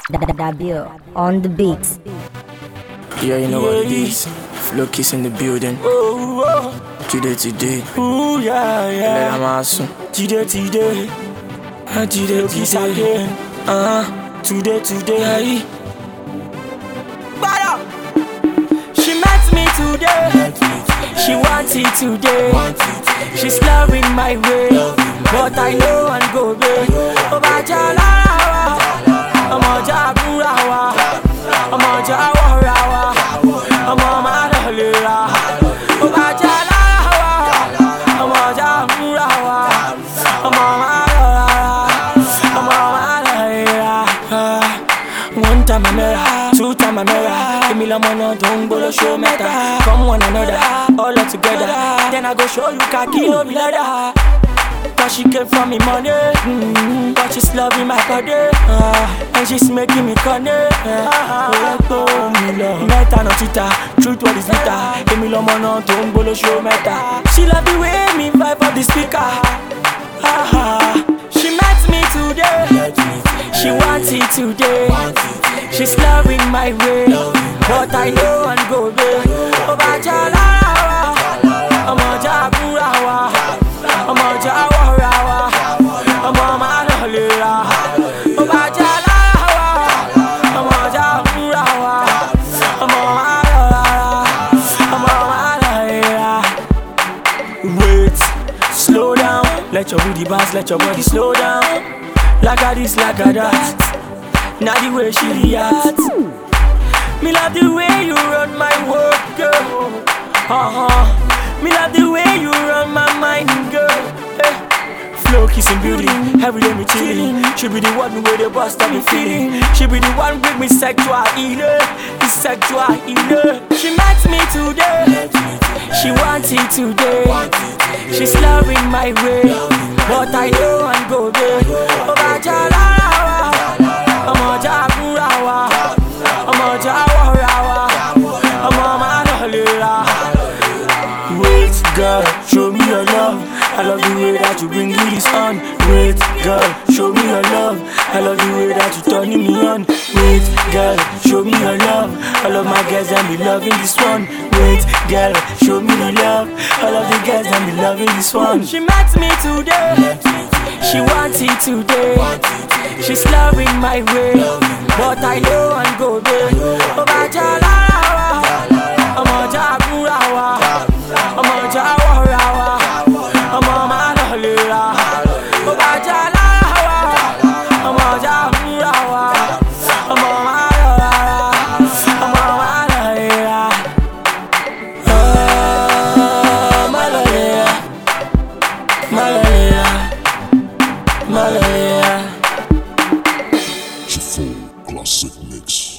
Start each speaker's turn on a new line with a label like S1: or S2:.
S1: W on the beats.
S2: Yeah, you know what it is. Flow Kiss in the building. Today.
S3: Ooh, yeah,
S2: Let
S3: yeah.
S2: them ask.
S3: Today.
S2: Today.
S3: Kiss again. Today. Bada. She met me today. She wants it today. She's loving my way, but I know I'm go back. Obajalawa, Omoja Burawa, Omoja Warawa, Omoma Lolera. Obajalawa, Omoja Burawa, Omoma Lolera. One time I met her, two time I met her. Give me la money, don't bolo show meta. Come one another, all together. Then I go show you khaki, no be leather. Cause she came from me money, but she's loving my body, and she's making me corny. Meta no tita, truth what is bitter. Give me la money, don't bolo show meta. She love the way me vibe on the speaker. She met me today, she wants it today. She's loving my way, but I know I'm go back. Obajalawa, Omoja Burawa, Omoja Warawa, Omoma Lolera. Obajalawa, Omoja Burawa, Omoma Lolera. Wait, slow down. Let your booty bounce, let your body slow down. Like a this, like a that. Now the way she reacts. Me love the way you run my work, girl. Me love the way you run my mind, girl. Flow kissing beauty, every day me chilling. She be the one with the bust of me feeling. She be the one with me sexual healer, the sexual healer. She met me today, she wants it today. She's loving my way, but I know I'm go there. Obajalawa, Omoja Burawa, Omoja Warawa, Omoma Lolera. Wait, girl, show me your love. I love the way that you bring this on. Wait, girl, show me your love. I love the way that you turning me on. Wait, girl, show me your love. I love my girls and be loving this one. Wait, girl, show me your love. I love the girls and be loving this one. She met me today, she wants it today. She's loving my way, but I know I'm go back. Obajalawa, Omoja Burawa, Omoja Warawa, Omoma Lolera. Obajalawa, Omoja Burawa, Omoma Lolera. Malaya.
S4: Full classic mix.